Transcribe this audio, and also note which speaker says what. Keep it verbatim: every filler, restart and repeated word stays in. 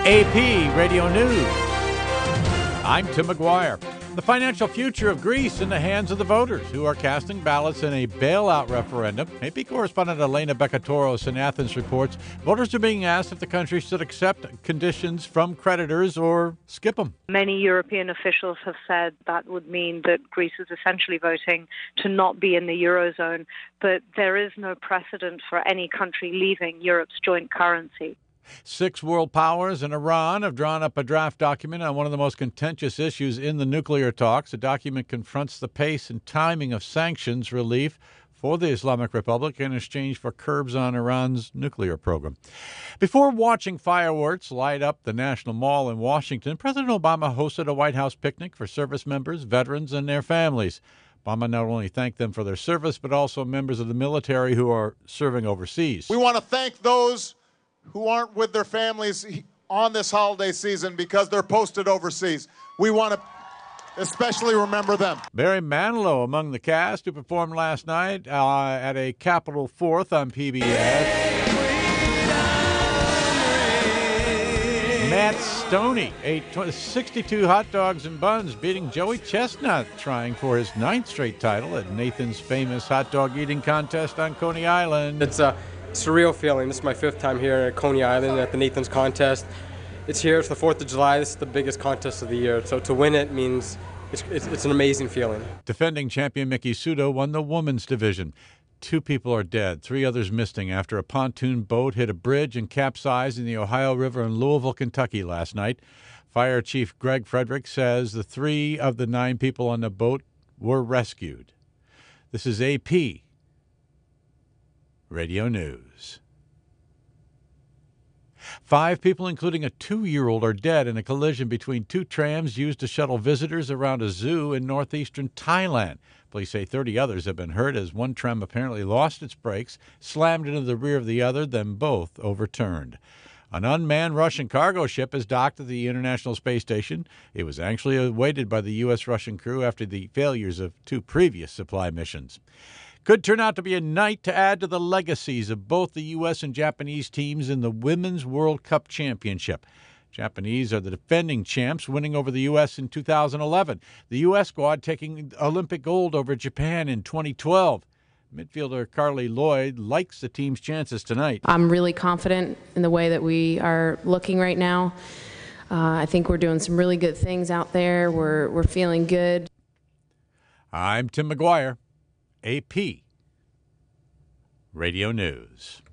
Speaker 1: A P Radio News. I'm Tim McGuire. The financial future of Greece in the hands of the voters who are casting ballots in a bailout referendum. A P correspondent Elena Bekatoros in Athens reports voters are being asked if the country should accept conditions from creditors or skip them.
Speaker 2: Many European officials have said that would mean that Greece is essentially voting to not be in the Eurozone, but there is no precedent for any country leaving Europe's joint currency.
Speaker 1: Six world powers and Iran have drawn up a draft document on one of the most contentious issues in the nuclear talks. The document confronts the pace and timing of sanctions relief for the Islamic Republic in exchange for curbs on Iran's nuclear program. Before watching fireworks light up the National Mall in Washington, President Obama hosted a White House picnic for service members, veterans, and their families. Obama not only thanked them for their service, but also members of the military who are serving overseas.
Speaker 3: We want to thank those who aren't with their families on this holiday season because they're posted overseas. We want to especially remember them.
Speaker 1: Barry Manilow among the cast who performed last night uh, at a Capitol Fourth on P B S. Matt Stoney ate sixty-two hot dogs and buns, beating Joey Chestnut, trying for his ninth straight title at Nathan's famous hot dog eating contest on Coney Island.
Speaker 4: It's a surreal feeling. This is my fifth time here at Coney Island at the Nathan's contest. It's here. It's the fourth of July. This is the biggest contest of the year. So to win it means it's, it's, it's an amazing feeling.
Speaker 1: Defending champion Miki Sudo won the women's division. Two people are dead, three others missing after a pontoon boat hit a bridge and capsized in the Ohio River in Louisville, Kentucky last night. Fire Chief Greg Frederick says the three of the nine people on the boat were rescued. This is A P Radio News. Five people, including a two-year-old, are dead in a collision between two trams used to shuttle visitors around a zoo in northeastern Thailand. Police say thirty others have been hurt as one tram apparently lost its brakes, slammed into the rear of the other, then both overturned. An unmanned Russian cargo ship is docked at the International Space Station. It was anxiously awaited by the U S Russian crew after the failures of two previous supply missions. Could turn out to be a night to add to the legacies of both the U S and Japanese teams in the Women's World Cup Championship. Japanese are the defending champs, winning over the U S in two thousand eleven. The U S squad taking Olympic gold over Japan in twenty twelve. Midfielder Carly Lloyd likes the team's chances tonight.
Speaker 5: I'm really confident in the way that we are looking right now. Uh, I think we're doing some really good things out there. We're we're feeling good.
Speaker 1: I'm Tim McGuire. A P Radio News.